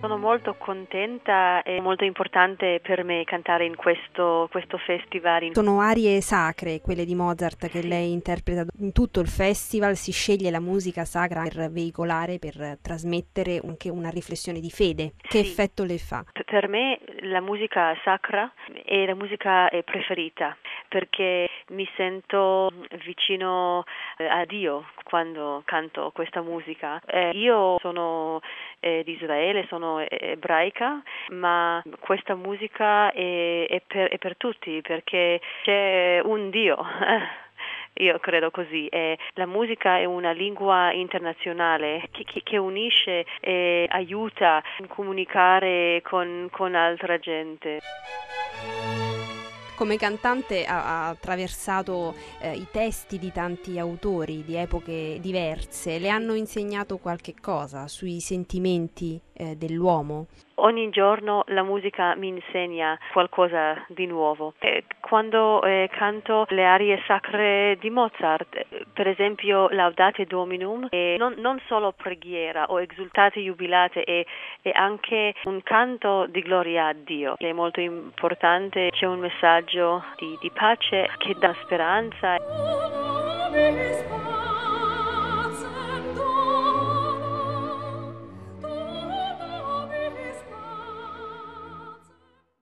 Sono molto contenta, è molto importante per me cantare in questo festival. Sono arie sacre, quelle di Mozart, che Sì. lei interpreta in tutto il festival, si sceglie la musica sacra per veicolare, per trasmettere anche una riflessione di fede. Che Sì. effetto le fa? Per me la musica sacra è la musica preferita, perché mi sento vicino a Dio quando canto questa musica. Io sono di Israele, sono ebraica, ma questa musica è per tutti, perché c'è un Dio. Io credo così. La musica è una lingua internazionale che unisce e aiuta a comunicare con altra gente. Come cantante ha attraversato i testi di tanti autori di epoche diverse. Le hanno insegnato qualche cosa sui sentimenti dell'uomo? Ogni giorno la musica mi insegna qualcosa di nuovo. Quando canto le arie sacre di Mozart, per esempio Laudate Dominum, è non solo preghiera o esultate jubilate, è anche un canto di gloria a Dio. È molto importante, c'è un messaggio di pace che dà speranza.